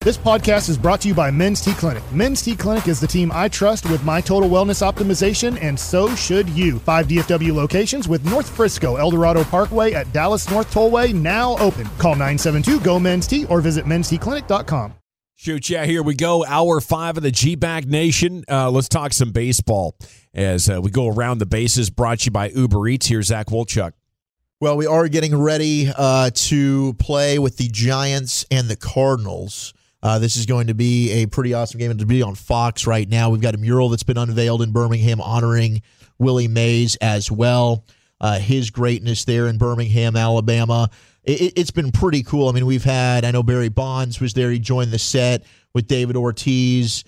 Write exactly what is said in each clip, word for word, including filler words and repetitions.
This podcast is brought to you by Men's T Clinic. Men's T Clinic is the team I trust with my total wellness optimization, and so should you. Five D F W locations with North Frisco, El Dorado Parkway at Dallas North Tollway now open. Call nine seven two, G O, Men's T or visit mens t clinic dot com. Shoot, yeah, here we go. Hour five of the G-Bag Nation. Uh, let's talk some baseball as uh, we go around the bases. Brought to you by Uber Eats. Here's Zach Wolchuk. Well, we are getting ready uh, to play with the Giants and the Cardinals. Uh, this is going to be a pretty awesome game to be on Fox right now. We've got a mural that's been unveiled in Birmingham honoring Willie Mays as well. Uh, his greatness there in Birmingham, Alabama. It, it's been pretty cool. I mean, we've had, I know Barry Bonds was there. He joined the set with David Ortiz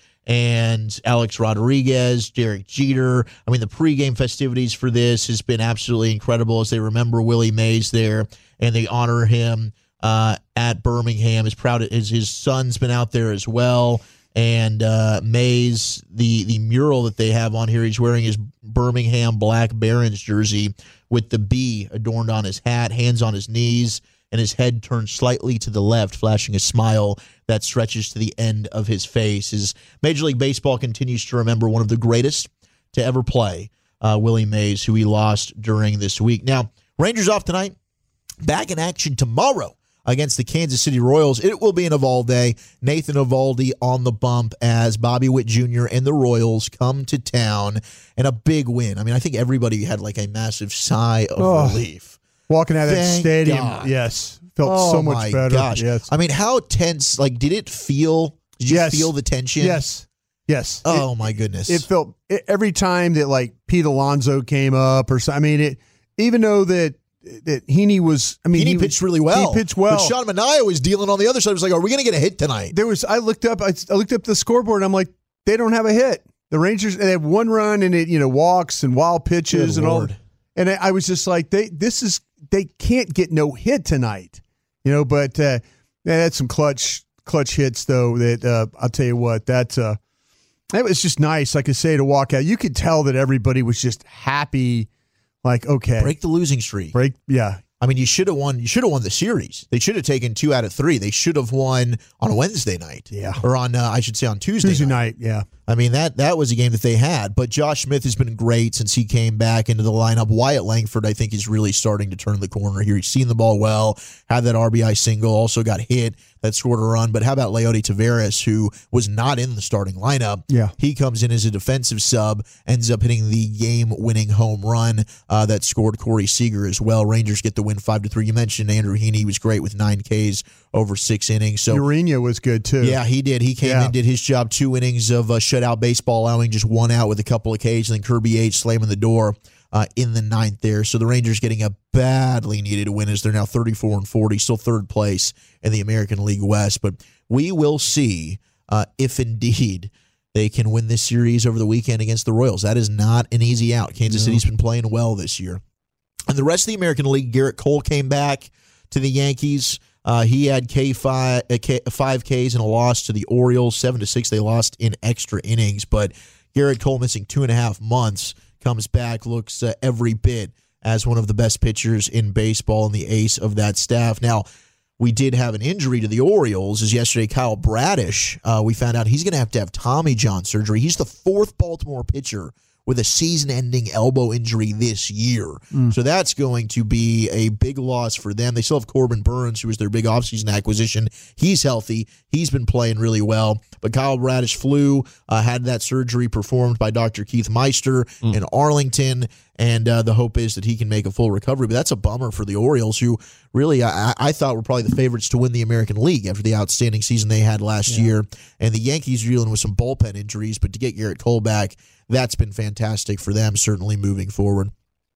and Alex Rodriguez, Derek Jeter. I mean, the pregame festivities for this has been absolutely incredible as they remember Willie Mays there and they honor him uh, at Birmingham. As proud as his son's been out there as well. And uh, Mays, the, the mural that they have on here, he's wearing his Birmingham Black Barons jersey with the B adorned on his hat, hands on his knees, and his head turned slightly to the left, flashing a smile that stretches to the end of his face. As Major League Baseball continues to remember one of the greatest to ever play, uh, Willie Mays, who he lost during this week. Now, Rangers off tonight, back in action tomorrow against the Kansas City Royals. It will be an Eovaldi, Nathan Eovaldi on the bump as Bobby Witt Junior and the Royals come to town, and a big win. I mean, I think everybody had like a massive sigh of oh, relief. Walking out of that Thank stadium, God. yes, felt oh so much my better. Gosh. Yes. I mean, how tense, like, did it feel, did you yes. feel the tension? Yes, yes. Oh, it, my goodness. It felt, it, every time that, like, Pete Alonso came up or something, I mean, it, even though that, that Heaney was, I mean, Heaney he pitched was, really well. He pitched well. But Sean Manaea was dealing on the other side. I was like, are we going to get a hit tonight? There was, I looked up, I, I looked up the scoreboard, and I'm like, they don't have a hit. The Rangers, they have one run, and it, you know, walks and wild pitches Good and Lord. all. And I, I was just like, they, this is, they can't get no hit tonight, you know, but uh, they had some clutch, clutch hits though that uh, I'll tell you what, that's, uh, that was just nice. Like I say, to walk out, you could tell that everybody was just happy. Like, okay. Break the losing streak. Break, yeah. I mean, you should have won. You should have won the series. They should have taken two out of three. They should have won on a Wednesday night. Yeah, or on uh, I should say on Tuesday. Tuesday night. night. Yeah. I mean that that was a game that they had. But Josh Smith has been great since he came back into the lineup. Wyatt Langford, I think, is really starting to turn the corner here. He's seen the ball well. Had that R B I single. Also got hit. That scored a run. But how about Leody Taveras, who was not in the starting lineup? Yeah. He comes in as a defensive sub, ends up hitting the game-winning home run uh, that scored Corey Seager as well. Rangers get the win five to three. You mentioned Andrew Heaney was great with nine Ks over six innings. So Urena was good too. Yeah, he did. He came yeah. in, did his job, two innings of uh, shutout baseball, allowing just one out with a couple of Ks, and then Kirby Yates slamming the door uh, in the ninth there. So the Rangers getting a badly needed win as they're now thirty-four and forty, still third place in the American League West. But we will see uh, if indeed they can win this series over the weekend against the Royals. That is not an easy out. Kansas no. City's been playing well this year. And the rest of the American League, Garrett Cole came back to the Yankees. Uh, he had K five, uh, K, five Ks and a loss to the Orioles. Seven to six, they lost in extra innings. But Garrett Cole, missing two and a half months, comes back, looks uh, every bit as one of the best pitchers in baseball and the ace of that staff. Now, we did have an injury to the Orioles, as yesterday Kyle Bradish, uh, we found out he's going to have to have Tommy John surgery. He's the fourth Baltimore pitcher with a season-ending elbow injury this year. Mm. So that's going to be a big loss for them. They still have Corbin Burns, who was their big offseason acquisition. He's healthy. He's been playing really well. But Kyle Bradish flew, uh, had that surgery performed by Doctor Keith Meister mm. in Arlington, and uh, the hope is that he can make a full recovery. But that's a bummer for the Orioles, who really I, I thought were probably the favorites to win the American League after the outstanding season they had last yeah. year. And the Yankees are dealing with some bullpen injuries, but to get Garrett Cole back, that's been fantastic for them, certainly moving forward.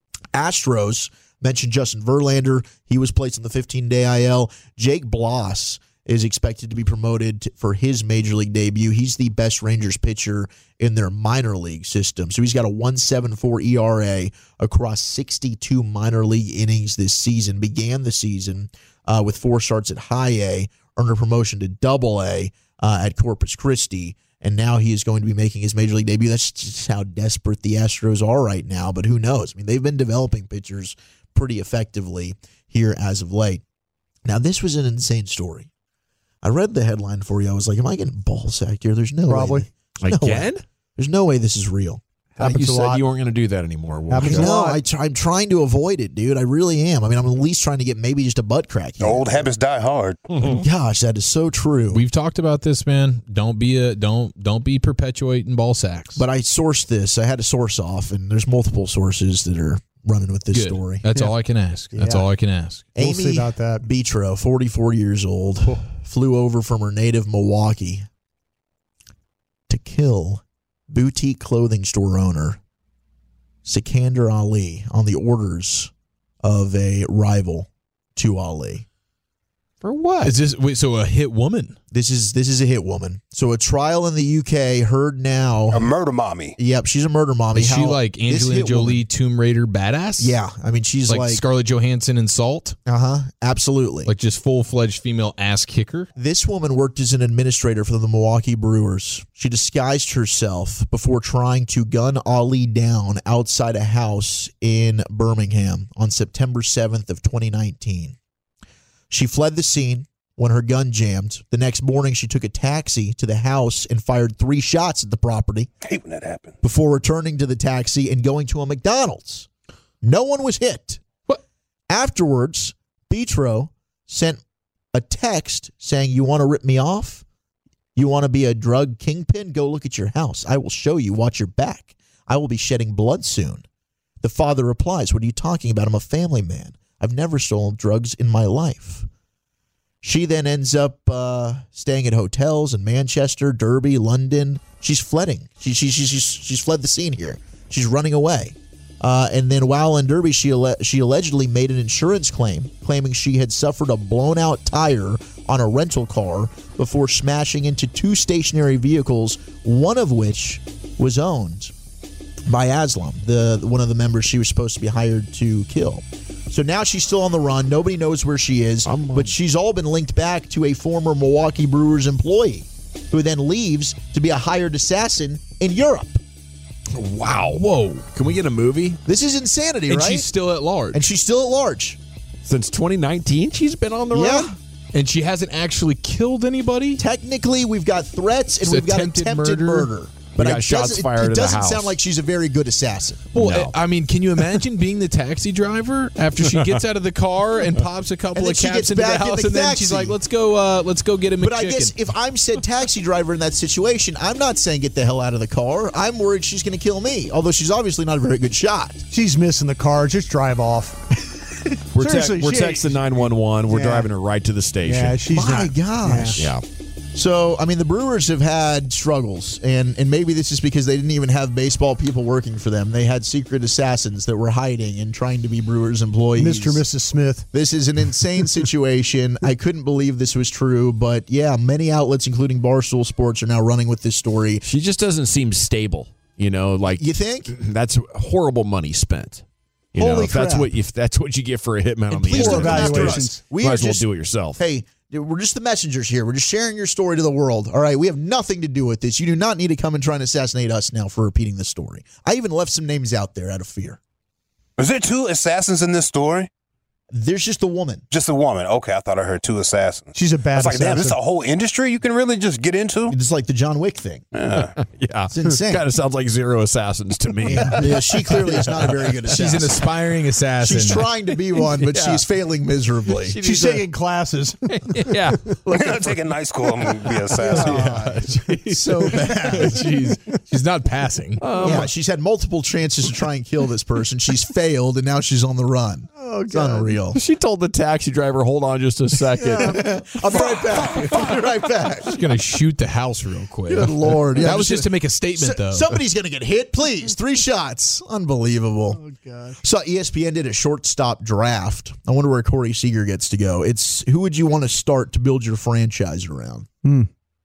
Astros, mentioned Justin Verlander. He was placed on the fifteen-day I L. Jake Bloss is expected to be promoted to, for his Major League debut. He's the best Rangers pitcher in their minor league system. So he's got a one point seven four E R A across sixty-two minor league innings this season. Began the season uh, with four starts at high A, earned a promotion to double A uh, at Corpus Christi. And now he is going to be making his Major League debut. That's just how desperate the Astros are right now. But who knows? I mean, they've been developing pitchers pretty effectively here as of late. Now, this was an insane story. I read the headline for you. I was like, am I getting ball sacked here? There's no Probably. way. There's no Again? way. There's no way this is real. Uh, you Happens a said lot. you weren't going to do that anymore. weren't Happens you? a No, lot. I tr- I'm trying to avoid it, dude. I really am. I mean, I'm at least trying to get maybe just a butt crack here. Old habits die hard. Gosh, that is so true. We've talked about this, man. Don't be a don't don't be perpetuating ball sacks. But I sourced this. I had to source off, and there's multiple sources that are running with this Good. story. That's all I can ask. That's Yeah. all I can ask. We'll Amy see about that. Betro, forty-four years old, flew over from her native Milwaukee to kill boutique clothing store owner Sikander Ali on the orders of a rival to Ali. For what? Is this wait, so a hit woman? This is this is a hit woman. So a trial in the U K heard now. A murder mommy. Yep, she's a murder mommy. Is she How- like this Angelina hit Jolie, woman- Tomb Raider badass? Yeah, I mean she's like, like, Scarlett Johansson in Salt, uh huh, absolutely. like just full fledged female ass kicker. This woman worked as an administrator for the Milwaukee Brewers. She disguised herself before trying to gun Ali down outside a house in Birmingham on September seventh of twenty nineteen. She fled the scene when her gun jammed. The next morning, she took a taxi to the house and fired three shots at the property I hate when that happens. before returning to the taxi and going to a McDonald's. No one was hit. What? Afterwards, Betro sent a text saying, "You want to rip me off? You want to be a drug kingpin? Go look at your house. I will show you. Watch your back. I will be shedding blood soon." The father replies, "What are you talking about? I'm a family man. I've never stolen drugs in my life." She then ends up uh, staying at hotels in Manchester, Derby, London. She's fleeing. She, she, she, she's, she's fled the scene here. She's running away. Uh, and then while in Derby, she, alle- she allegedly made an insurance claim, claiming she had suffered a blown-out tire on a rental car before smashing into two stationary vehicles, one of which was owned by Aslam, the one of the members she was supposed to be hired to kill. So now she's still on the run. Nobody knows where she is, but she's all been linked back to a former Milwaukee Brewers employee who then leaves to be a hired assassin in Europe. Wow. Whoa. Can we get a movie? This is insanity, And right? she's still at large. and she's still at large. Since twenty nineteen, she's been on the Yeah. run? And she hasn't actually killed anybody? Technically, we've got threats and It's we've got attempted attempted murder. murder. But We got it shots doesn't- fired it, at it the doesn't house. sound like she's a very good assassin. Well, No. I mean, can you imagine being the taxi driver after she gets out of the car and pops a couple And then of she caps gets into the back in house, the and then she's taxi. like, "Let's go, uh, let's go get a McChicken." But I guess if I'm said taxi driver in that situation, I'm not saying get the hell out of the car. I'm worried she's going to kill me, although she's obviously not a very good shot. She's missing the car. Just drive off. We're, te- Seriously, we're she- texting nine one one. We're Yeah. driving her right to the station. Yeah, she's My not. gosh. Yeah. So, I mean, the Brewers have had struggles, and, and maybe this is because they didn't even have baseball people working for them. They had secret assassins that were hiding and trying to be Brewers employees. Mister and Missus Smith. This is an insane situation. I couldn't believe this was true, but yeah, many outlets, including Barstool Sports, are now running with this story. She just doesn't seem stable. You know, like You think? that's horrible money spent. You know, Holy if that's crap. what if that's what you get for a hitman on And the please don't internet, come after evaluations. us. We might are as well just, do it yourself. Hey, we're just the messengers here. We're just sharing your story to the world. All right, we have nothing to do with this. You do not need to come and try and assassinate us now for repeating the story. I even left some names out there out of fear. Is there two assassins in this story? There's just a woman. Just a woman. Okay, I thought I heard two assassins. She's a I bad was like, damn, this is assassin. a whole industry you can really just get into? It's like the John Wick thing. Yeah. yeah, It's insane. Kind of sounds like Zero Assassins to me. Yeah, she clearly is not a very good assassin. she's an aspiring assassin. She's trying to be one, but Yeah. she's failing miserably. She She's needs a- taking classes. yeah, I'm going to take a night school. I'm going to be an assassin. It's so bad. she's she's not passing. yeah, she's had multiple chances to try and kill this person. She's failed, and now she's on the run. Oh, It's God. unreal. She told the taxi driver, "Hold on, just a second." I'll be right back. I'll be right back. She's gonna shoot the house real quick. Good Lord. Yeah, that was just to make a statement, S- though. Somebody's going to get hit, please. Three shots. Unbelievable. Oh, gosh. So E S P N did a shortstop draft. I wonder where Corey Seager gets to go. It's who would you want to start to build your franchise around? Hmm.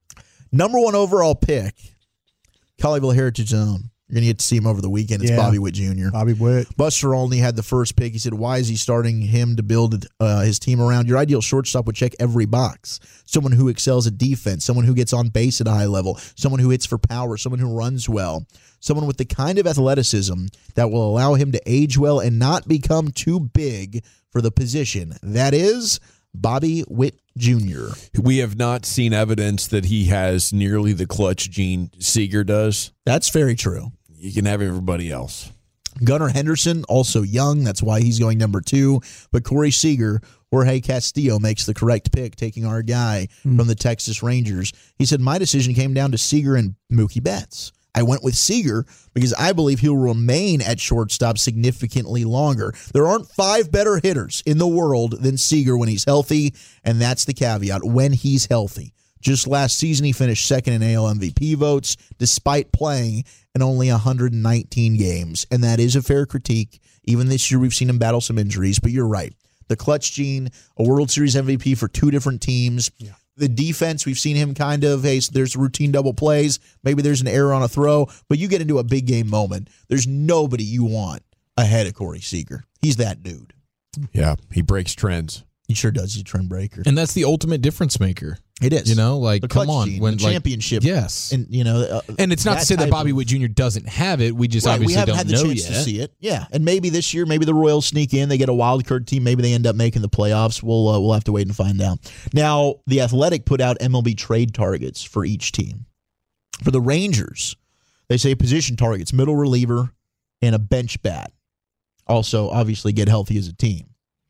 Number one overall pick, Colleyville Heritage Zone. You're going to get to see him over the weekend. It's Yeah. Bobby Witt Junior Bobby Witt. Buster Olney had the first pick. He said, why is he starting him to build uh, his team around? Your ideal shortstop would check every box. Someone who excels at defense, someone who gets on base at a high level, someone who hits for power, someone who runs well, someone with the kind of athleticism that will allow him to age well and not become too big for the position. That is Bobby Witt Junior We have not seen evidence that he has nearly the clutch gene Seager does. That's very true. You can have everybody else. Gunnar Henderson, also young. That's why he's going number two. But Corey Seager, Jorge Castillo makes the correct pick, taking our guy mm. from the Texas Rangers. He said, my decision came down to Seager and Mookie Betts. I went with Seager because I believe he'll remain at shortstop significantly longer. There aren't five better hitters in the world than Seager when he's healthy, and that's the caveat, when he's healthy. Just last season, he finished second in A L M V P votes, despite playing in only one hundred nineteen games. And that is a fair critique. Even this year, we've seen him battle some injuries, but you're right. The clutch gene, a World Series M V P for two different teams. Yeah. The defense, we've seen him kind of, hey, so there's routine double plays. Maybe there's an error on a throw, but you get into a big game moment. There's nobody you want ahead of Corey Seager. He's that dude. Yeah, he breaks trends. He sure does. He's a trend breaker. And that's the ultimate difference maker. It is. You know, like, the come on. Gene, when the like, championship. Yes. And, you know, uh, and it's not to say that Bobby of, Witt Junior doesn't have it. We just right, obviously we haven't don't had the know chance yet. to see it. Yeah. And maybe this year, maybe the Royals sneak in. They get a wild card team. Maybe they end up making the playoffs. We'll, uh, we'll have to wait and find out. Now, The Athletic put out M L B trade targets for each team. For the Rangers, they say position targets, middle reliever, and a bench bat. Also, obviously, get healthy as a team.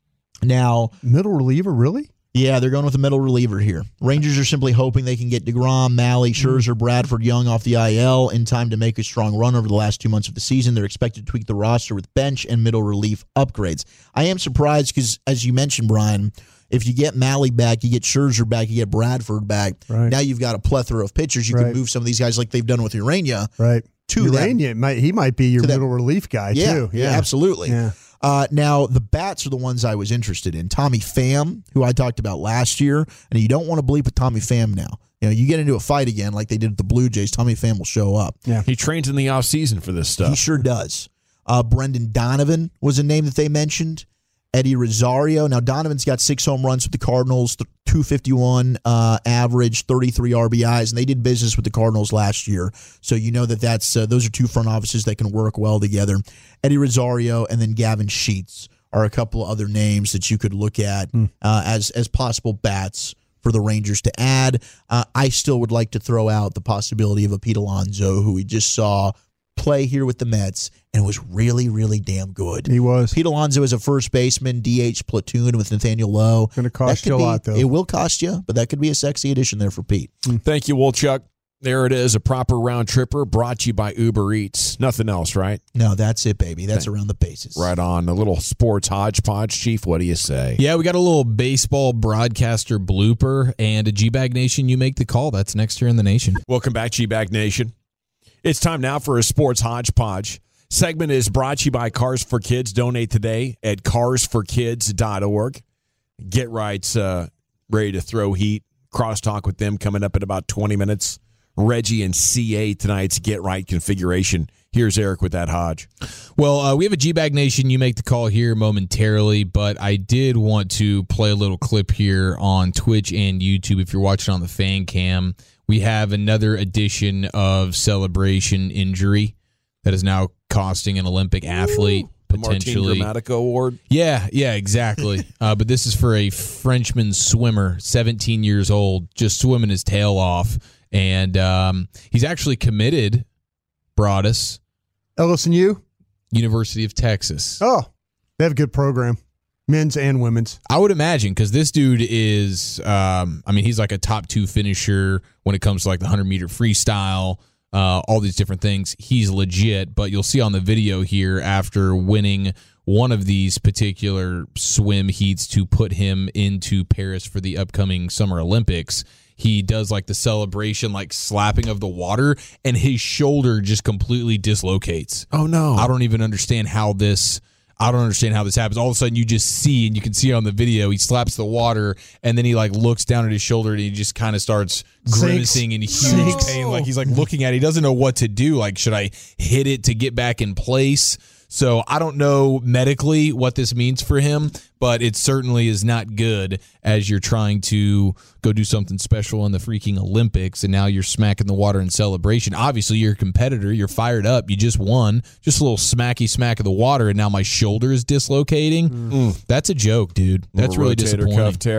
Now, middle reliever, really? Yeah, they're going with a middle reliever here. Rangers are simply hoping they can get DeGrom, Malley, Scherzer, Bradford, Young off the I L in time to make a strong run over the last two months of the season. They're expected to tweak the roster with bench and middle relief upgrades. I am surprised because, as you mentioned, Brian, if you get Malley back, you get Scherzer back, you get Bradford back. Right. Now you've got a plethora of pitchers. You right. can move some of these guys like they've done with Urania. Right. To Urania, might, he might be your middle that, relief guy, yeah, too. Yeah, yeah absolutely. Yeah. Uh, now, the bats are the ones I was interested in. Tommy Pham, who I talked about last year, and you don't want to bleep with Tommy Pham now. You know, you get into a fight again like they did with the Blue Jays, Tommy Pham will show up. Yeah, he trains in the offseason for this stuff. He sure does. Uh, Brendan Donovan was a name that they mentioned. Eddie Rosario. Now, Donovan's got six home runs with the Cardinals, two fifty-one uh, average, thirty-three R B Is, and they did business with the Cardinals last year. So you know that that's uh, those are two front offices that can work well together. Eddie Rosario and then Gavin Sheets are a couple of other names that you could look at mm. uh, as as possible bats for the Rangers to add. Uh, I still would like to throw out the possibility of a Pete Alonso, who we just saw play here with the Mets and was really, really damn good. He was. Pete Alonso is a first baseman, D H platoon with Nathaniel Lowe. Going to cost you a be, lot, though. It will cost you, but that could be a sexy addition there for Pete. Mm. Thank you, Wolchuk. There it is, a proper round tripper brought to you by Uber Eats. Nothing else, right? No, that's it, baby. That's Thank around the bases. Right on. A little sports hodgepodge. Chief, what do you say? Yeah, we got a little baseball broadcaster blooper and a G-Bag Nation. You make the call. That's next here in the nation. Welcome back, G-Bag Nation. It's time now for a sports hodgepodge. Segment is brought to you by Cars for Kids. Donate today at cars for kids dot org. Get Right's uh, ready to throw heat. Crosstalk with them coming up in about twenty minutes. Reggie and C A tonight's Get Right configuration. Here's Eric with that Hodge. Well, uh, we have a G-Bag Nation. You make the call here momentarily, but I did want to play a little clip here on Twitch and YouTube if you're watching on the fan cam. We have another edition of celebration injury that is now costing an Olympic athlete Ooh, potentially. The Martin Gramatico Award? Yeah, yeah, exactly. uh, but this is for a Frenchman swimmer, seventeen years old, just swimming his tail off. And um, he's actually committed, Broadus. L S U? University of Texas. Oh, they have a good program. Men's and women's. I would imagine, because this dude is, um, I mean, he's like a top two finisher when it comes to like the one hundred meter freestyle, uh, all these different things. He's legit, but you'll see on the video here after winning one of these particular swim heats to put him into Paris for the upcoming Summer Olympics, he does like the celebration, like slapping of the water, and his shoulder just completely dislocates. Oh, no. I don't even understand how this... I don't understand how this happens. All of a sudden, you just see, and you can see on the video, he slaps the water, and then he like looks down at his shoulder, and he just kind of starts grimacing in huge Sinks. pain. Like he's like looking at it. He doesn't know what to do. Like, should I hit it to get back in place? So I don't know medically what this means for him, but it certainly is not good as you're trying to go do something special in the freaking Olympics, and now you're smacking the water in celebration. Obviously, you're a competitor. You're fired up. You just won. Just a little smacky smack of the water, and now my shoulder is dislocating. Mm. That's a joke, dude. That's really disappointing. Cuff tear.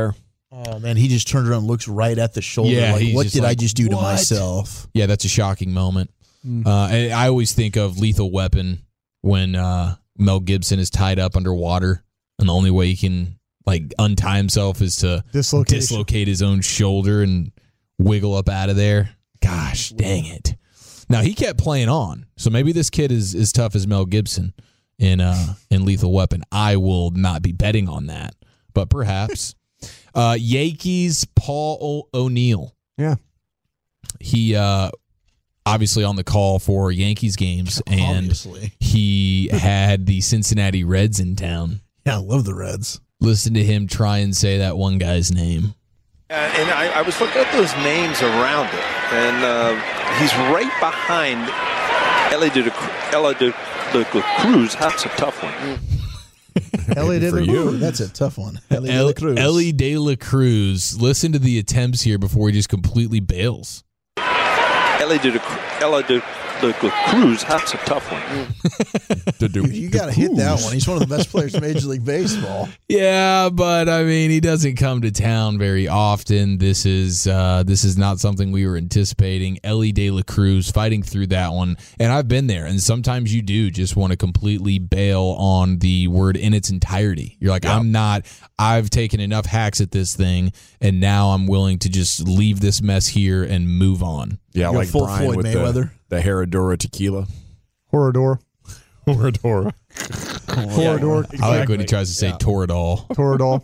Oh, man, he just turned around and looks right at the shoulder. Yeah, like, he's what just did I like, just do to "What?" myself? Yeah, that's a shocking moment. Uh, and I always think of Lethal Weapon when uh, Mel Gibson is tied up underwater, and the only way he can like untie himself is to Dislocation. dislocate his own shoulder and wiggle up out of there. Gosh, dang it! Now he kept playing on, so maybe this kid is as tough as Mel Gibson in uh, in Lethal Weapon. I will not be betting on that, but perhaps. uh, Yankees Paul o- O'Neill. Yeah. He uh, obviously on the call for Yankees games, and Obviously. he had the Cincinnati Reds in town. Yeah, I love the Reds. Listen to him try and say that one guy's name. Uh, and I, I was looking at those names around it, and uh, he's right behind Ellie de, Ella de, de Cruz. That's a tough one. Elliot For you. Ooh, that's a tough one. Ellie de El- la Cruz. Ellie De La Cruz. Listen to the attempts here before he just completely bails. Ellie de, Ella de, de Cruz. That's a tough one. You, you got to hit that one. He's one of the best players in Major League Baseball. Yeah, but I mean, he doesn't come to town very often. This is uh, this is not something we were anticipating. Ellie De La Cruz fighting through that one, and I've been there. And sometimes you do just want to completely bail on the word in its entirety. You're like, Yeah. I'm not. I've taken enough hacks at this thing, and now I'm willing to just leave this mess here and move on. Yeah, You're like full Brian Floyd with Mayweather. the, the Herradura tequila. Horridor. Herradura. Horridor. I like when he tries to say Toradol. Toradol.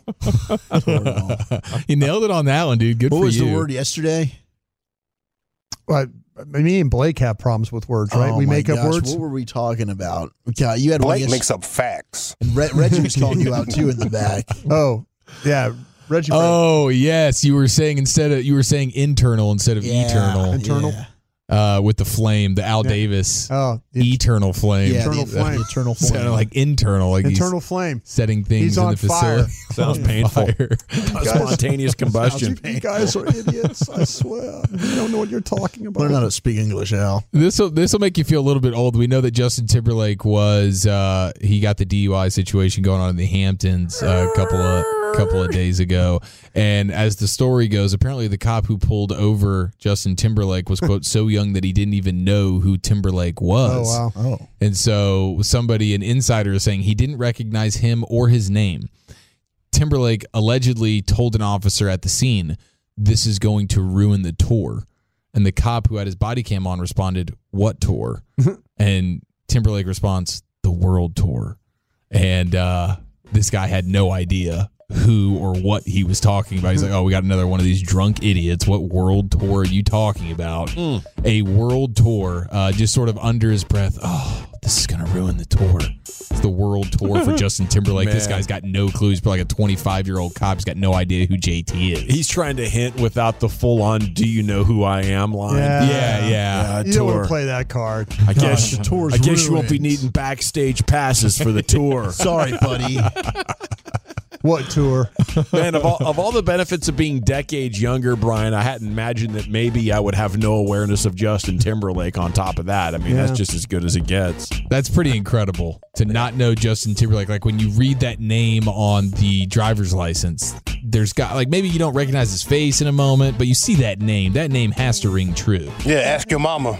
You nailed it on that one, dude. Good What for was you. the word yesterday? Well, me and Blake have problems with words, right? Oh we my make up gosh, words. What were we talking about? God, you had one Blake yes- makes up facts. and Re- Reggie was calling you out too in the back. Oh, yeah. Reggie. Oh yes, you were saying instead of you were saying internal instead of Yeah, eternal. Internal. Yeah. Uh, with the flame, the Al Yeah. Davis Oh, the eternal flame. Yeah, Eternal the, flame. The eternal flame. Sounded like internal, like internal he's flame. setting things He's in on the facility. Sounds painful. Fire. Spontaneous combustion. You guys are idiots. I swear. You don't know what you're talking about. Learn how to speak English, Al. This will this will make you feel a little bit old. We know that Justin Timberlake was uh, he got the D U I situation going on in the Hamptons uh, a couple of couple of days ago, and as the story goes, apparently the cop who pulled over Justin Timberlake was quote so young that he didn't even know who Timberlake was. Oh, wow. Oh. And so somebody, an insider, is saying he didn't recognize him or his name. Timberlake allegedly told an officer at the scene, "This is going to ruin the tour." And the cop who had his body cam on responded, "What tour?" And Timberlake responds, "The world tour." And uh, this guy had no idea who or what he was talking about. He's like, "Oh, we got another one of these drunk idiots. What world tour are you talking about?" Mm. A world tour, uh, just sort of under his breath. "Oh, this is going to ruin the tour." It's the world tour for Justin Timberlake. This Man. guy's got no clue. He's probably like a twenty-five-year-old cop. He's got no idea who J T is. He's trying to hint without the full on "Do you know who I am?" line. Yeah. yeah, yeah. Yeah, You don't want tour. to play that card. I guess the tour's I guess you won't be ruined. needing backstage passes for the tour. Sorry, buddy. What tour? Man, of all of all the benefits of being decades younger, Brian, I hadn't imagined that maybe I would have no awareness of Justin Timberlake on top of that. I mean, Yeah. that's just as good as it gets. That's pretty incredible to not know Justin Timberlake. Like when you read that name on the driver's license, there's got like maybe you don't recognize his face in a moment, but you see that name. That name has to ring true. Yeah, ask your mama.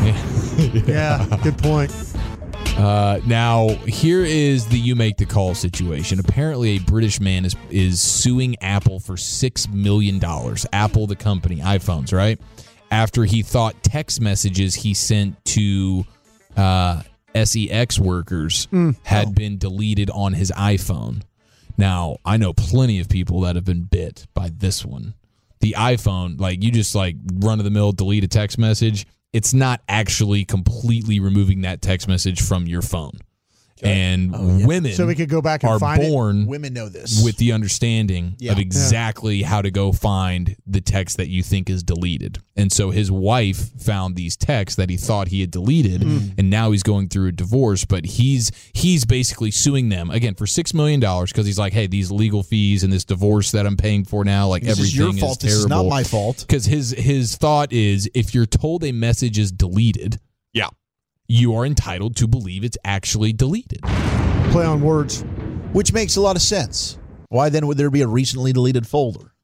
Yeah, good point. Uh, now here is the you make the call situation. Apparently, a British man is is suing Apple for six million dollars. Apple, the company, iPhones, right? After he thought text messages he sent to uh, S E X workers had been deleted on his iPhone. Now, I know plenty of people that have been bit by this one. The iPhone, like you just like run of the mill, delete a text message. It's not actually completely removing that text message from your phone. And women So we could go back and are find it? born Women know this. with the understanding Yeah. of exactly how to go find the text that you think is deleted. And so his wife found these texts that he thought he had deleted, and now he's going through a divorce, but he's he's basically suing them again for six million dollars because he's like, "Hey, these legal fees and this divorce that I'm paying for now, like This is everything your fault. is This terrible." is not my fault. Because his his thought is, if you're told a message is deleted, Yeah. you are entitled to believe it's actually deleted. Play on words. Which makes a lot of sense. Why then would there be a recently deleted folder?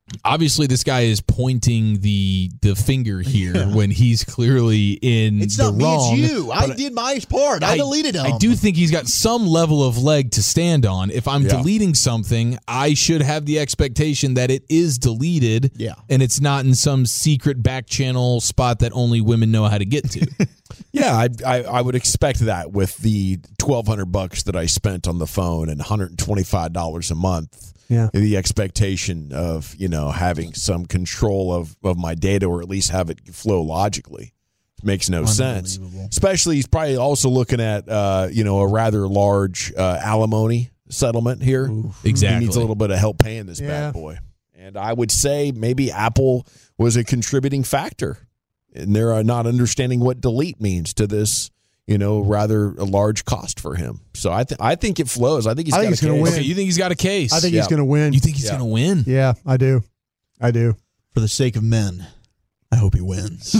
Obviously, this guy is pointing the the finger here yeah. when he's clearly in it's the not wrong. Me, it's you. I did my part. I, I deleted him. I do think he's got some level of leg to stand on. If I'm yeah. deleting something, I should have the expectation that it is deleted yeah. and it's not in some secret back channel spot that only women know how to get to. Yeah, I, I I would expect that with the twelve hundred bucks that I spent on the phone and one hundred twenty-five dollars a month. Yeah, the expectation of you know having some control of, of my data, or at least have it flow logically, makes no sense. Especially, he's probably also looking at uh, you know a rather large uh, alimony settlement here. Oof. Exactly, he needs a little bit of help paying this yeah. bad boy. And I would say maybe Apple was a contributing factor. And they're not understanding what delete means to this, you know, rather a large cost for him. So I, th- I think it flows. I think he's I got think a he's case. Win. Okay, you think he's got a case? I think yeah. he's going to win. You think he's yeah. going to win? Yeah, I do. I do. For the sake of men, I hope he wins.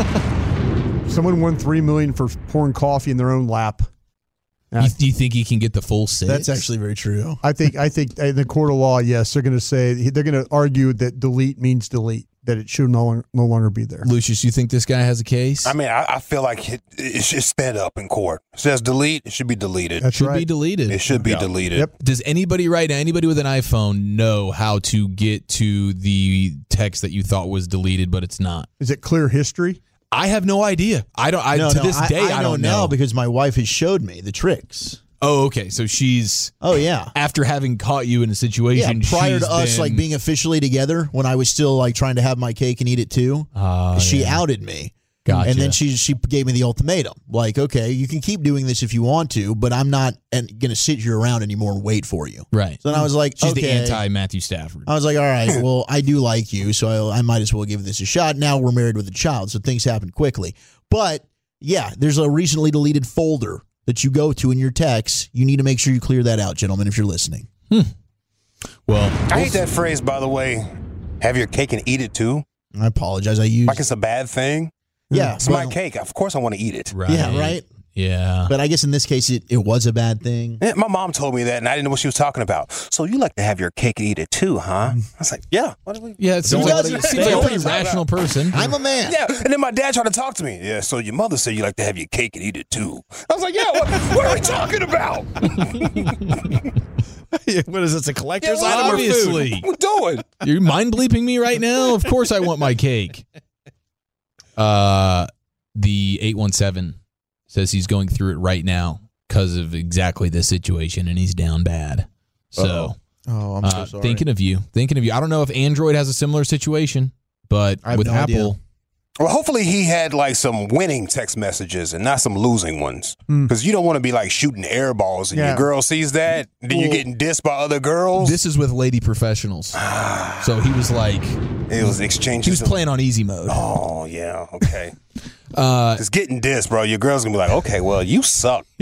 Someone won three million dollars for pouring coffee in their own lap. You, do you think he can get the full six? That's actually very true. I think. I think in the court of law, yes, they're going to say they're going to argue that delete means delete. That it should no longer, no longer be there. Lucius, you think this guy has a case? I mean, I, I feel like it, it should sped up in court. It says delete, it should be deleted. That's should right. be deleted. It should be yeah. deleted. Yep. Does anybody right now, anybody with an iPhone know how to get to the text that you thought was deleted, but it's not? Is it clear history? I have no idea. I don't. I, no, to no, this day, I, I, I don't know know now because my wife has showed me the tricks. Oh, okay. So she's. Oh yeah. After having caught you in a situation, yeah, prior she's to us been, like being officially together, when I was still like trying to have my cake and eat it too, uh, she yeah. outed me. Gotcha. And then she she gave me the ultimatum, like, okay, you can keep doing this if you want to, but I'm not going to sit here around anymore and wait for you. Right. So then I was like, she's okay. the anti-Matthew Stafford. I was like, all right, well, I do like you, so I, I might as well give this a shot. Now we're married with a child, so things happen quickly. But yeah, there's a recently deleted folder that you go to in your texts. You need to make sure you clear that out, gentlemen, if you're listening. Hmm. Well, I hate that phrase, by the way. Have your cake and eat it too. I apologize. I use like it's a bad thing. Yeah, it's well, my cake. Of course, I want to eat it. Right. Yeah, right. Yeah. But I guess in this case, it, it was a bad thing. Yeah, my mom told me that, and I didn't know what she was talking about. So you like to have your cake and eat it too, huh? I was like, yeah. What do we? Yeah, it seems, like, it seems like a pretty rational person. I'm a man. Yeah, and then my dad tried to talk to me. Yeah, so your mother said you like to have your cake and eat it too. I was like, yeah, what, what are we talking about? What is this, a collector's Yeah, item or obviously. food? What are we doing? You're mind bleeping me right now? Of course I want my cake. Uh, the eight one seven says he's going through it right now because of exactly this situation, and he's down bad. So, oh, I'm uh, so sorry. thinking of you. Thinking of you. I don't know if Android has a similar situation, but I have with no Apple... idea. Well, hopefully he had like some winning text messages and not some losing ones. Because mm. you don't want to be like shooting air balls and yeah. your girl sees that, then well, you're getting dissed by other girls. This is with lady professionals. So he was like... It was exchanging. He was playing on easy mode. Oh, yeah. Okay. Uh, it's getting dissed, bro. Your girl's going to be like, okay, well, you suck. You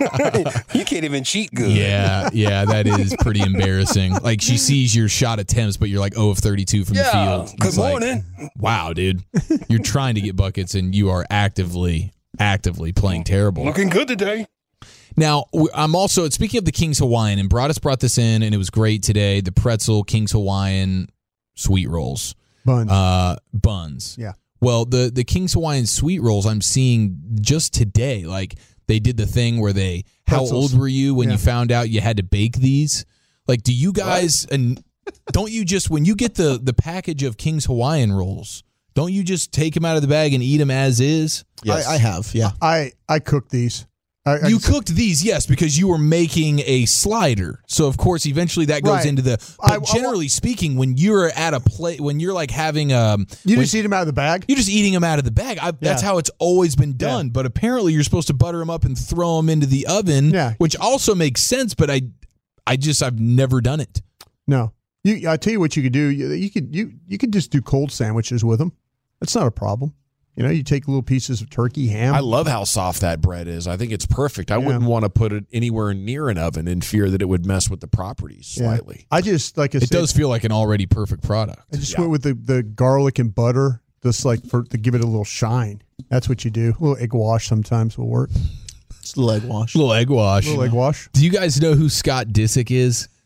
can't even cheat good. Yeah, yeah, that is pretty embarrassing. Like, she sees your shot attempts, but you're like zero of thirty-two from yeah, the field. Good it's morning. Like, wow, dude. You're trying to get buckets, and you are actively, actively playing terrible. Looking good today. Now, I'm also, speaking of the King's Hawaiian, and Broadus brought this in, and it was great today, the pretzel King's Hawaiian sweet rolls. Buns. Uh, buns. Yeah. Well, the, the King's Hawaiian sweet rolls I'm seeing just today, like they did the thing where they, Pretzels. How old were you when yeah. you found out you had to bake these? Like, do you guys, what? and don't you just, when you get the, the package of King's Hawaiian rolls, don't you just take them out of the bag and eat them as is? Yes. I, I have, yeah. I, I cook these. I, I you just, cooked these, yes, because you were making a slider. So of course, eventually that goes right. into the. But I, generally I, speaking, when you're at a plate, when you're like having um, you when, just eat them out of the bag. You're just eating them out of the bag. I, yeah. That's how it's always been done. Yeah. But apparently, you're supposed to butter them up and throw them into the oven, yeah. which also makes sense. But I, I just I've never done it. No, you. I tell you what you could do. You, you could you you could just do cold sandwiches with them. That's not a problem. You know, you take little pieces of turkey, ham. I love how soft that bread is. I think it's perfect. I yeah. wouldn't want to put it anywhere near an oven in fear that it would mess with the properties slightly. Yeah. I just, like I it said. It does feel like an already perfect product. I just yeah. went with the, the garlic and butter, just like for to give it a little shine. That's what you do. A little egg wash sometimes will work. It's a little egg wash. A little egg wash. A little egg wash. Do you guys know who Scott Disick is?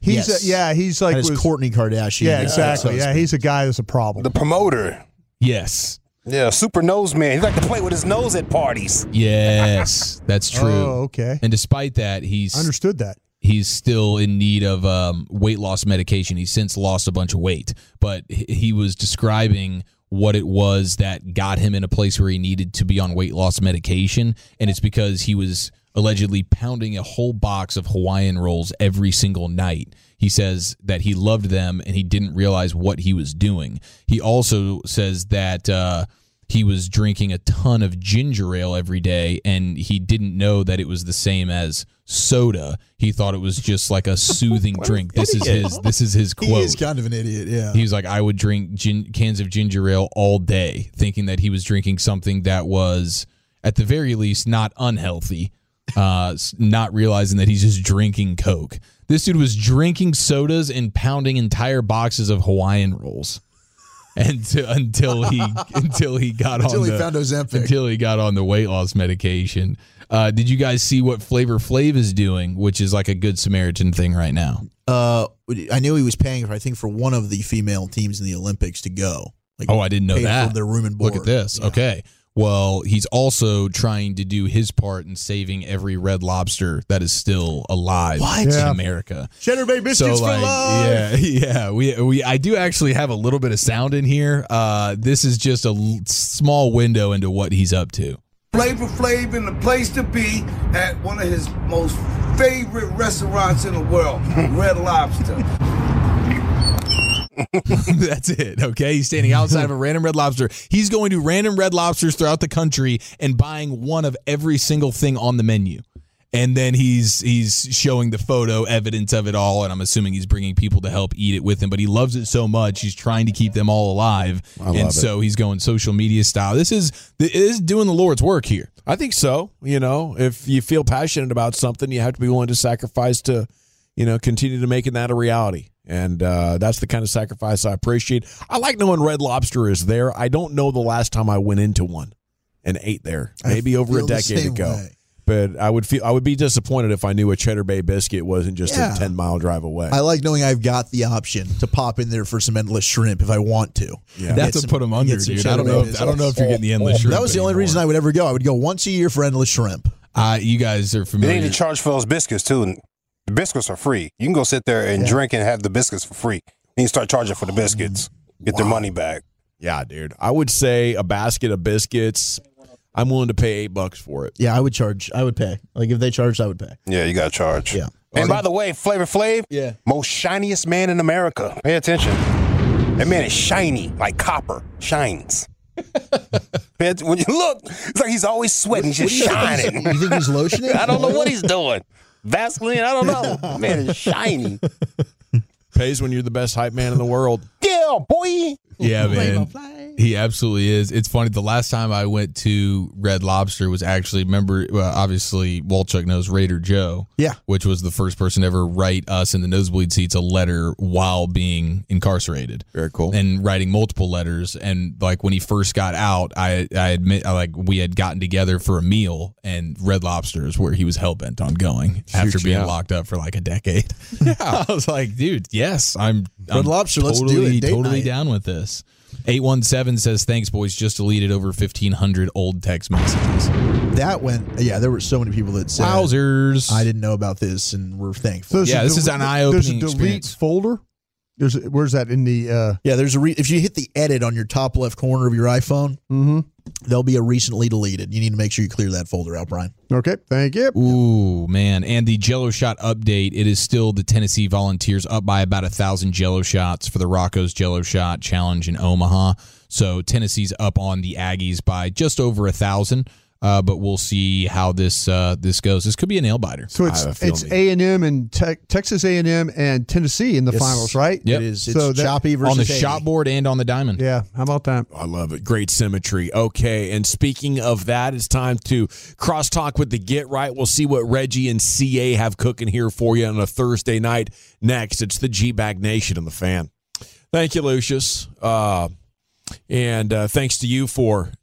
He's Yes. a, yeah, he's like That is was, Kourtney Kardashian. yeah, uh, exactly. Yeah, ex-husband. he's a guy that's a problem. The promoter. Yes. Yeah, super nose man. He like to play with his nose at parties. Yes, that's true. Oh, okay. And despite that, he's Understood that. he's still in need of um, weight loss medication. He's since lost a bunch of weight, but he he was describing what it was that got him in a place where he needed to be on weight loss medication, and it's because he was allegedly pounding a whole box of Hawaiian rolls every single night. He says that he loved them and he didn't realize what he was doing. He also says that uh, he was drinking a ton of ginger ale every day and he didn't know that it was the same as soda. He thought it was just like a soothing drink. This is his this is his quote. He is kind of an idiot, yeah. He was like, I would drink gin- cans of ginger ale all day, thinking that he was drinking something that was, at the very least, not unhealthy, uh, s- not realizing that he's just drinking Coke. This dude was drinking sodas and pounding entire boxes of Hawaiian rolls. And to, until he until he got Until on he the, found Ozempic. until he got on the weight loss medication. Uh, did you guys see what Flavor Flav is doing, which is like a Good Samaritan thing right now? Uh, I knew he was paying, for, I think, for one of the female teams in the Olympics to go. Like, Oh, I didn't know paid that. for their room and board. Look at this. Yeah. Okay. Well, he's also trying to do his part in saving every Red Lobster that is still alive What? in Yeah. America. Cheddar Bay biscuits so, for like, life. yeah, yeah. We we I do actually have a little bit of sound in here. Uh, this is just a l- small window into what he's up to. Flavor Flav in the place to be at one of his most favorite restaurants in the world, Red Lobster. That's it. Okay. He's standing outside of a random Red Lobster. He's going to random Red Lobsters throughout the country and buying one of every single thing on the menu. And then he's he's showing the photo evidence of it all, and I'm assuming he's bringing people to help eat it with him. But he loves it so much, he's trying to keep them all alive, and love it. so he's going social media style. This is this is doing the Lord's work here. I think so. You know, if you feel passionate about something, you have to be willing to sacrifice to, you know, continue to making that a reality. And uh, that's the kind of sacrifice I appreciate. I like knowing Red Lobster is there. I don't know the last time I went into one and ate there. Maybe I over a feel the decade same ago. way. But I would feel I would be disappointed if I knew a Cheddar Bay biscuit wasn't just Yeah. a ten mile drive away. I like knowing I've got the option to pop in there for some endless shrimp if I want to. Yeah. That's Get a some- put him under, get some dude. I Cheddar don't know. Bay If, I don't know if you're getting the endless shrimp. That was the only anymore. reason I would ever go. I would go once a year for endless shrimp. Uh, you guys are They familiar. need to charge for those biscuits too. And the biscuits are free. You can go sit there and drink and have the biscuits for free. Then you start charging for the biscuits. Get their money back. Yeah, dude. I would say a basket of biscuits. I'm willing to pay eight bucks for it. Yeah, I would charge. I would pay. Like if they charged, I would pay. Yeah, you got to charge. Yeah. And by the way, Flavor Flav, Yeah. most shiniest man in America. Pay attention. That man is shiny, like copper. Shines. Pay att- when you look, it's like he's always sweating. He's just shining. You think he's lotioning? I don't know what he's doing. Vaseline, I don't know. Man is shiny. Pays when you're the best hype man in the world. Yeah, boy. Yeah, man. He absolutely is. It's funny. The last time I went to Red Lobster was actually, remember, well, obviously, Walchuk knows Raider Joe. Yeah. Which was the first person to ever write us in the nosebleed seats a letter while being incarcerated. Very cool. And writing multiple letters. And like when he first got out, I, I admit, I, like we had gotten together for a meal, and Red Lobster is where he was hell bent on going after you being out. locked up for like a decade. I was like, dude, yes, I'm Red I'm Lobster, let's do totally, it, date totally night. down with this. eight one seven says, thanks, boys. Just deleted over fifteen hundred old text messages. That went. Yeah, there were so many people that said, Wowzers. I didn't know about this, and we're thankful. There's Yeah, a this is del- an eye-opening There's a delete experience. folder. There's a, where's that in the? Uh, Yeah, there's a re- if you hit the edit on your top left corner of your iPhone, mm-hmm. there'll be a recently deleted. You need to make sure you clear that folder out, Brian. Okay, thank you. Ooh, man. And the Jello Shot update, it is still the Tennessee Volunteers up by about a thousand Jello Shots for the Rocco's Jello Shot Challenge in Omaha. So Tennessee's up on the Aggies by just over a thousand. Uh, but we'll see how this uh, this goes. This could be a nail biter. So I it's have a feeling it's it- A and M and te- Texas A and M and Tennessee in the Yes. finals, right? Yep. It is. It's So that- choppy versus On the Haiti. shot board and on the diamond. Yeah. How about that? I love it. Great symmetry. Okay, and speaking of that, it's time to crosstalk with the Get Right. We'll see what Reggie and C A have cooking here for you on a Thursday night. Next, it's the G-Bag Nation and the Fan. Thank you, Lucius. Uh, and uh, thanks to you for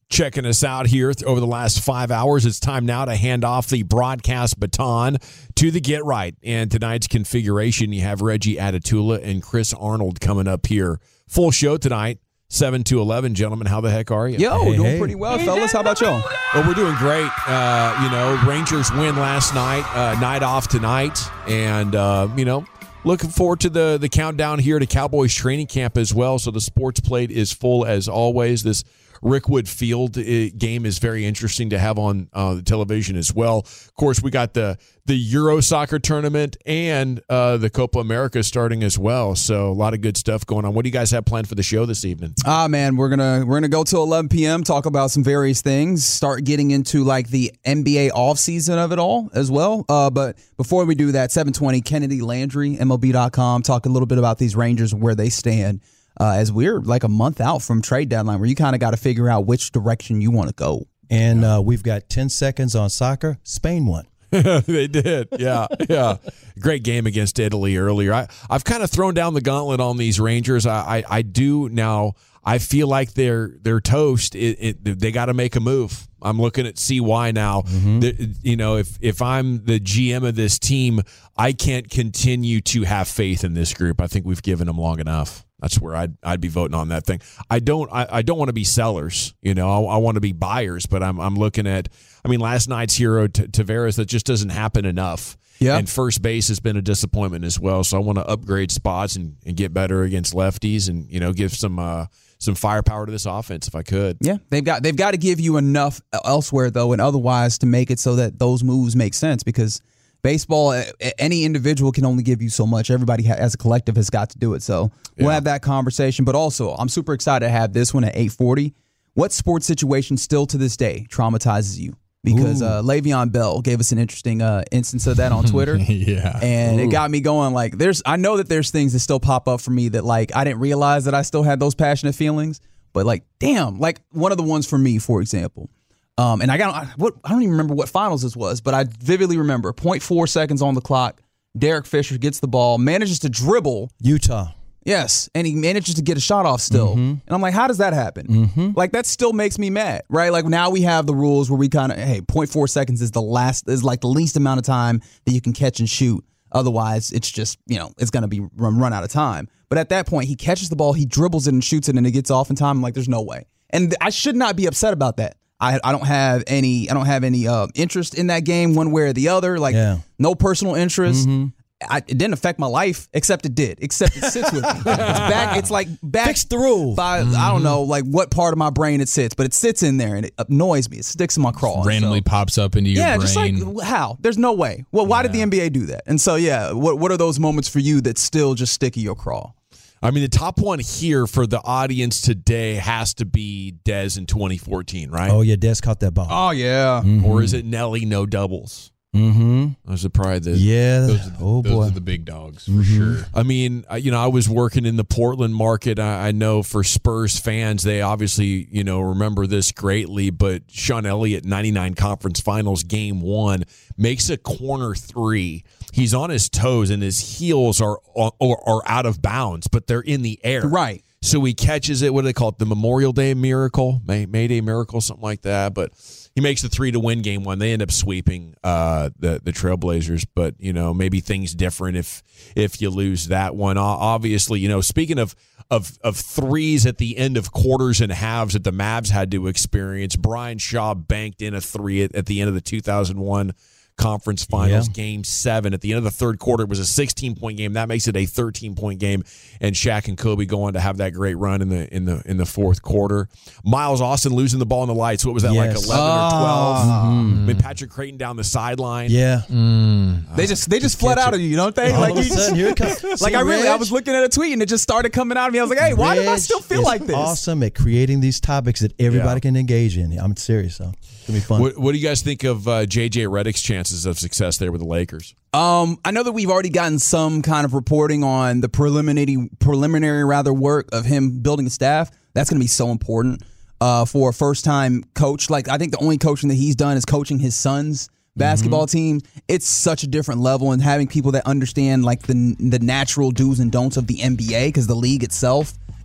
checking us out here over the last five hours. It's time now to hand off the broadcast baton to the Get Right. And tonight's configuration, you have Reggie Atatula and Chris Arnold coming up here. Full show tonight, seven to eleven. Gentlemen, how the heck are you? Yo, hey, doing hey. pretty well, fellas. How about y'all? Well, we're doing great. Uh, you know, Rangers win last night, uh, night off tonight. And, uh, you know, looking forward to the, the countdown here to Cowboys training camp as well. So the sports plate is full as always. This Rickwood Field uh, game is very interesting to have on uh, the television as well. Of course, we got the the Euro soccer tournament and uh, the Copa America starting as well. So a lot of good stuff going on. What do you guys have planned for the show this evening? Ah, man, we're gonna we're gonna go till eleven p.m. talk about some various things. Start getting into like the N B A off season of it all as well. Uh, but before we do that, seven twenty Kennedy Landry, M L B dot com, talk a little bit about these Rangers and where they stand. Uh, as we're like a month out from trade deadline where you kind of got to figure out which direction you want to go. And uh, we've got ten seconds on soccer. Spain won. They did. Yeah, yeah. Great game against Italy earlier. I, I've kind of thrown down the gauntlet on these Rangers. I, I, I do now. I feel like they're they're toast. It, it, they got to make a move. I'm looking at C Y now. Mm-hmm. The, you know, if if I'm the G M of this team, I can't continue to have faith in this group. I think we've given them long enough. That's where I'd I'd be voting on that thing. I don't I, I don't want to be sellers, you know. I, I want to be buyers, but I'm I'm looking at. I mean, last night's hero T- Tavares, that just doesn't happen enough. Yeah. And first base has been a disappointment as well. So I want to upgrade spots and, and get better against lefties, and you know, give some uh, some firepower to this offense if I could. Yeah, they've got they've got to give you enough elsewhere though, and otherwise to make it so that those moves make sense because. Baseball, any individual can only give you so much. Everybody as a collective has got to do it. So we'll yeah. have that conversation. But also, I'm super excited to have this one at eight forty. What sports situation still to this day traumatizes you? Because uh, Le'Veon Bell gave us an interesting uh, instance of that on Twitter. yeah. And Ooh. It got me going. Like, there's, I know that there's things that still pop up for me that, like, I didn't realize that I still had those passionate feelings. But, like, damn. Like, one of the ones for me, for example. Um, and I got what I don't even remember what finals this was, but I vividly remember zero point four seconds on the clock. Derek Fisher gets the ball, manages to dribble. Utah. Yes, and he manages to get a shot off still. Mm-hmm. And I'm like, how does that happen? Mm-hmm. Like, that still makes me mad, right? Like, now we have the rules where we kind of, hey, zero point four seconds is the last, is like the least amount of time that you can catch and shoot. Otherwise, it's just, you know, it's going to be run, run out of time. But at that point, he catches the ball, he dribbles it and shoots it, and it gets off in time. I'm like, there's no way. And I should not be upset about that. I, I don't have any I don't have any uh, interest in that game one way or the other. Like yeah. no personal interest. Mm-hmm. I, it didn't affect my life, except it did. Except it sits with me. It's back. It's like back. Fix the rule. By mm-hmm. I don't know like what part of my brain it sits, but it sits in there and it annoys me. It sticks in my craw. Randomly so, pops up into your yeah, brain. just like how? There's no way. Well, why yeah. did the N B A do that? And so yeah, what what are those moments for you that still just stick in your craw? I mean, the top one here for the audience today has to be Dez in twenty fourteen, right? Oh, yeah, Dez caught that ball. Oh, yeah. Mm-hmm. Or is it Nelly, no doubles? Mm-hmm. Those are probably the, yeah. those are the, oh, those boy. are the big dogs for mm-hmm. sure. I mean, you know, I was working in the Portland market. I, I know for Spurs fans, they obviously, you know, remember this greatly, but Sean Elliott, ninety-nine conference finals, game one, makes a corner three. He's on his toes and his heels are, are, are out of bounds, but they're in the air. Right. So he catches it. What do they call it? The Memorial Day miracle, May, May Day miracle, something like that. But he makes the three to win game one. They end up sweeping uh, the the Trailblazers. But you know, maybe things different if if you lose that one. Obviously, you know, speaking of of of threes at the end of quarters and halves that the Mavs had to experience, Brian Shaw banked in a three at, at the end of the two thousand one conference finals, yeah. game seven. At the end of the third quarter, it was a sixteen-point game. That makes it a thirteen-point game, and Shaq and Kobe go on to have that great run in the in the in the fourth quarter. Miles Austin losing the ball in the lights. What was that, yes. like eleven oh. or twelve? Mm-hmm. I mean, Patrick Creighton down the sideline. Yeah, mm. they just they just, just flood out of you, don't they? All like of a sudden, here it comes. Like See, I really, Reg, I was looking at a tweet and it just started coming out of me. I was like, hey, why Reg do I still feel like this? Awesome at creating these topics that everybody yeah. can engage in. I'm serious, though. It's gonna be fun. What, what do you guys think of uh, J J Redick's chances of success there with the Lakers? Um, I know that we've already gotten some kind of reporting on the preliminary, preliminary rather work of him building a staff. That's going to be so important uh, for a first-time coach. Like I think the only coaching that he's done is coaching his son's basketball mm-hmm. team. It's such a different level, and having people that understand like the the natural do's and don'ts of the N B A because the league itself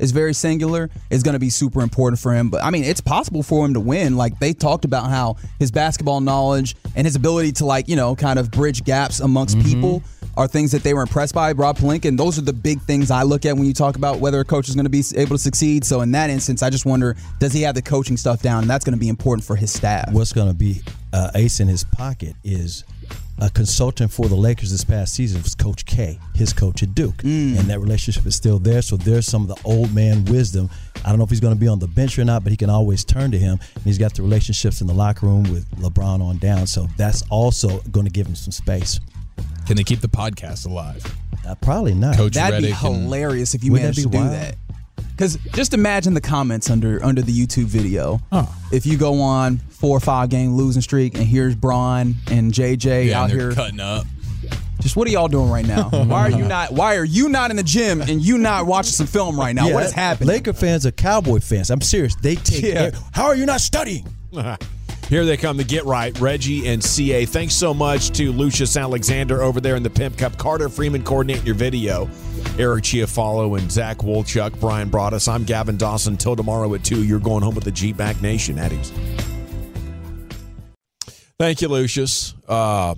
is very singular is going to be super important for him. But I mean, it's possible for him to win. Like they talked about how his basketball knowledge and his ability to like, you know, kind of bridge gaps amongst mm-hmm. people are things that they were impressed by. Rob Pelinka, and those are the big things I look at when you talk about whether a coach is going to be able to succeed. So in that instance, I just wonder, does he have the coaching stuff down? And that's going to be important for his staff. What's going to be uh, ace in his pocket is a consultant for the Lakers this past season was Coach K, his coach at Duke. Mm. And that relationship is still there. So there's some of the old man wisdom. I don't know if he's going to be on the bench or not, but he can always turn to him. And he's got the relationships in the locker room with LeBron on down. So that's also going to give him some space. Can they keep the podcast alive? Uh, probably not. Coach That'd Reddick be hilarious and, if you managed to do wild? that. Because just imagine the comments under under the YouTube video. Huh. If you go on four or five game losing streak and here's Bron and J J yeah, out and here cutting up. Just what are y'all doing right now? Why are you not? Why are you not in the gym and you not watching some film right now? Yeah, what is happening? Laker fans are Cowboy fans. I'm serious. They take. Yeah. How are you not studying? Here they come to Get Right, Reggie and C A. Thanks so much to Lucius Alexander over there in the Pimp Cup. Carter Freeman coordinating your video. Eric Chiafalo and Zach Wolchuk, Brian Broaddus. I'm Gavin Dawson. Till tomorrow at two, you're going home with the G-Back Nation. Eddie's. Thank you, Lucius. Uh,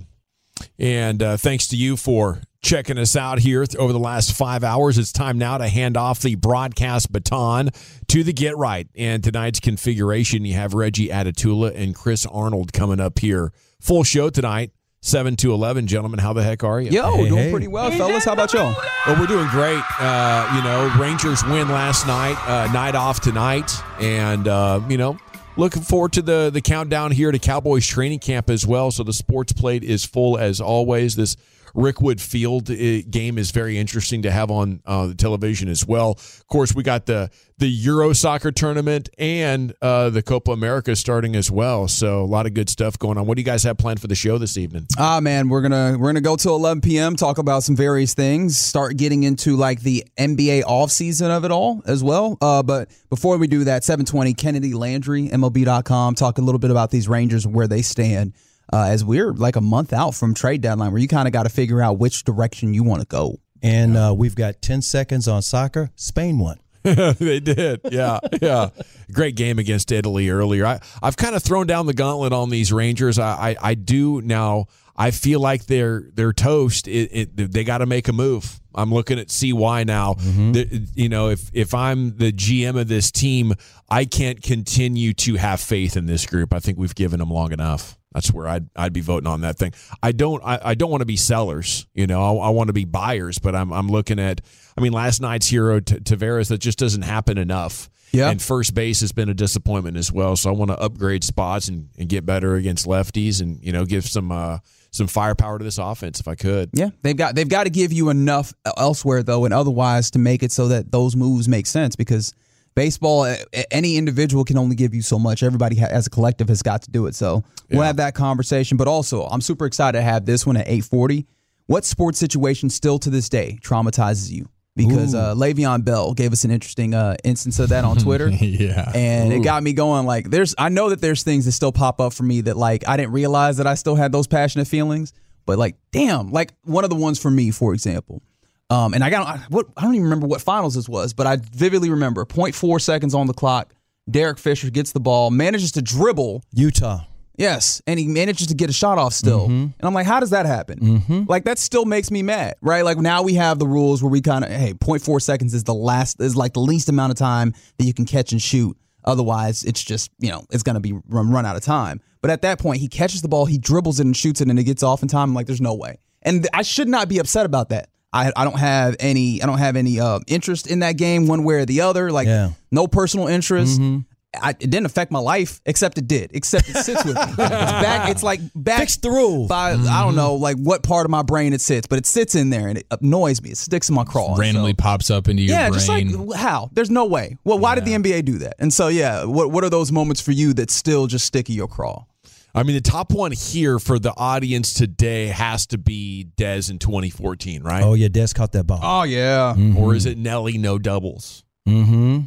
and uh, thanks to you for checking us out here over the last five hours. It's time now to hand off the broadcast baton to the Get Right. And tonight's configuration, you have Reggie Atatula and Chris Arnold coming up here. Full show tonight, seven to eleven. Gentlemen, how the heck are you? Yo, hey, doing hey. pretty well, fellas. How about y'all? Well, we're doing great. Uh, you know, Rangers win last night, uh, night off tonight. And, uh, you know, looking forward to the, the countdown here to Cowboys training camp as well. So the sports plate is full as always. This Rickwood Field game is very interesting to have on uh, the television as well. Of course, we got the the Euro Soccer tournament and uh, the Copa America starting as well. So a lot of good stuff going on. What do you guys have planned for the show this evening? Ah, man, we're gonna we're gonna go till eleven p.m. talk about some various things. Start getting into like the N B A offseason of it all as well. Uh, but before we do that, seven twenty Kennedy Landry, M L B dot com, talk a little bit about these Rangers and where they stand. Uh, as we're like a month out from trade deadline where you kind of got to figure out which direction you want to go. And uh, we've got ten seconds on soccer. Spain won. They did. Yeah, yeah. Great game against Italy earlier. I, I've kind of thrown down the gauntlet on these Rangers. I, I, I do now. I feel like they're they're toast. It, it, they got to make a move. I'm looking at C Y now. Mm-hmm. The, you know, if if I'm the G M of this team, I can't continue to have faith in this group. I think we've given them long enough. That's where I'd I'd be voting on that thing. I don't I, I don't want to be sellers, you know. I, I want to be buyers, but I'm I'm looking at. I mean, last night's hero T- Tavares, that just doesn't happen enough. Yeah. And first base has been a disappointment as well. So I want to upgrade spots and, and get better against lefties, and you know, give some uh, some firepower to this offense if I could. Yeah, they've got they've got to give you enough elsewhere though, and otherwise to make it so that those moves make sense because. Baseball, any individual can only give you so much. Everybody as a collective has got to do it. So we'll yeah. have that conversation. But also, I'm super excited to have this one at eight forty. What sports situation still to this day traumatizes you? Because uh, Le'Veon Bell gave us an interesting uh, instance of that on Twitter. yeah. And Ooh. It got me going. Like, there's, I know that there's things that still pop up for me that, like, I didn't realize that I still had those passionate feelings. But, like, damn, like one of the ones for me, for example. Um, and I got what I don't even remember what finals this was, but I vividly remember zero point four seconds on the clock. Derek Fisher gets the ball, manages to dribble Utah. Yes, and he manages to get a shot off still. Mm-hmm. And I'm like, how does that happen? Mm-hmm. Like that still makes me mad, right? Like now we have the rules where we kind of hey, zero point four seconds is the last is like the least amount of time that you can catch and shoot. Otherwise, it's just you know it's gonna be run, run out of time. But at that point, he catches the ball, he dribbles it and shoots it, and it gets off in time. I'm like, there's no way, and th- I should not be upset about that. I, I don't have any I don't have any uh, interest in that game one way or the other. Like yeah. no personal interest. Mm-hmm. I, it didn't affect my life, except it did. Except it sits with me. It's back. It's like back. Fix the rule. By mm-hmm. I don't know, like what part of my brain it sits, but it sits in there and it annoys me. It sticks in my craw. Randomly so. pops up into your yeah, brain. just like how? There's no way. Well, why yeah. did the N B A do that? And so yeah, what what are those moments for you that still just stick in your craw? I mean, the top one here for the audience today has to be Dez in twenty fourteen, right? Oh, yeah, Dez caught that ball. Oh, yeah. Mm-hmm. Or is it Nelly no doubles? Mm-hmm.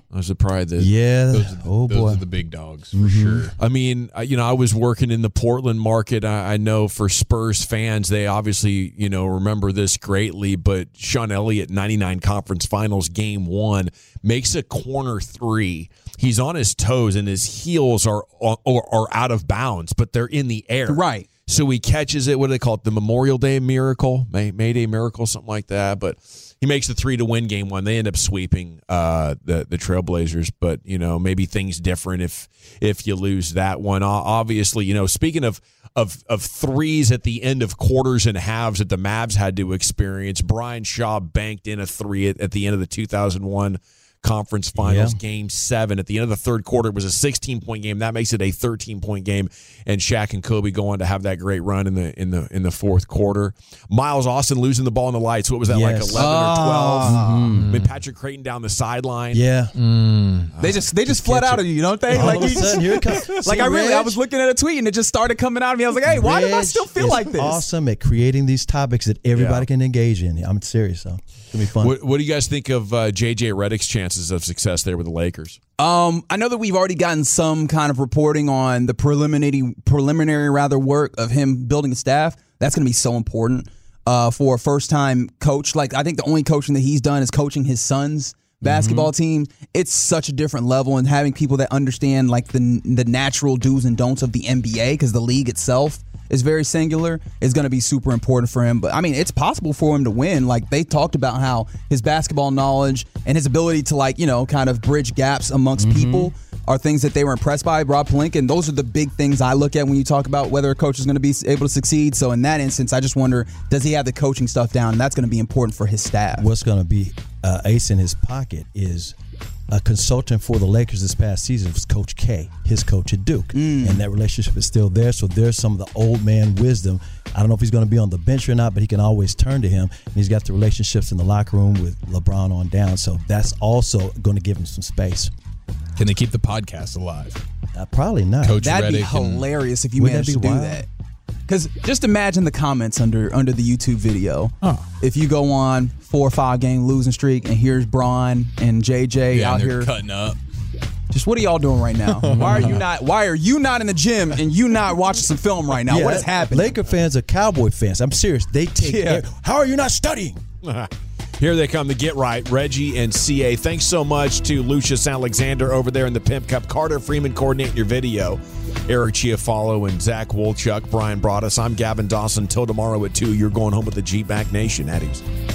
Those are probably the Yeah. Those are the, oh those boy. are the big dogs for Mm-hmm. sure. I mean, I- you know, I was working in the Portland market. I, I know for Spurs fans, they obviously, you know, remember this greatly. But Sean Elliott, ninety-nine conference finals, game one, makes a corner three. He's on his toes and his heels are are, are out of bounds, but they're in the air. Right. So he catches it. What do they call it? The Memorial Day miracle, May, May Day miracle, something like that. But he makes the three to win game one. They end up sweeping uh, the the Trailblazers, but you know maybe things different if if you lose that one. Obviously, you know speaking of of of threes at the end of quarters and halves that the Mavs had to experience, Brian Shaw banked in a three at, at the end of the two thousand one conference finals, Yeah. game seven. At the end of the third quarter, it was a sixteen-point game. That makes it a thirteen-point game, and Shaq and Kobe go on to have that great run in the in the in the fourth quarter. Miles Austin losing the ball in the lights. What was that, Yes. like eleven or twelve? Ah. I mean, Patrick Creighton down the sideline. Yeah. They just they just flood catch out it. of you, don't they? All like of a you just- sudden, here it comes. like See, I really, I Reg? was looking at a tweet and it just started coming out of me. I was like, hey, why do I Reg still feel is like this? Awesome at creating these topics that everybody Yeah. can engage in. I'm serious, though. It's gonna be fun. What, what do you guys think of uh, J J Redick's chances of success there with the Lakers? Um, I know that we've already gotten some kind of reporting on the preliminary, preliminary rather work of him building a staff. That's going to be so important uh, for a first-time coach. Like I think the only coaching that he's done is coaching his son's basketball team. It's such a different level, and having people that understand like the the natural do's and don'ts of the N B A because the league itself is very singular is going to be super important for him. But I mean, it's possible for him to win. Like they talked about how his basketball knowledge and his ability to like, you know, kind of bridge gaps amongst Mm-hmm. people are things that they were impressed by. Rob Pelinka, and those are the big things I look at when you talk about whether a coach is going to be able to succeed. So in that instance, I just wonder, does he have the coaching stuff down? And that's going to be important for his staff. What's going to be uh, ace in his pocket is a consultant for the Lakers this past season was Coach K, his coach at Duke. And that relationship is still there. So there's some of the old man wisdom. I don't know if he's going to be on the bench or not, but he can always turn to him. And he's got the relationships in the locker room with LeBron on down. So that's also going to give him some space. Can they keep the podcast alive? Uh, probably not. Coach That'd be Redick and- hilarious if you Wouldn't managed that to be do wild? that. Because just imagine the comments under under the YouTube video. If you go on four or five game losing streak, and here's Bron and J J Yeah, out and they're here. cutting up. Just what are y'all doing right now? Why are you not? Why are you not in the gym and you not watching some film right now? Yeah, What is happening? Laker fans are Cowboy fans. I'm serious. They take Yeah. care. How are you not studying? Here they come to Get Right, Reggie and C A. Thanks so much to Lucius Alexander over there in the Pimp Cup. Carter Freeman coordinating your video. Eric Chiafalo and Zach Wolchuk. Brian Broaddus. I'm Gavin Dawson. Till tomorrow at two, you're going home with the G-Back Nation, Eddies.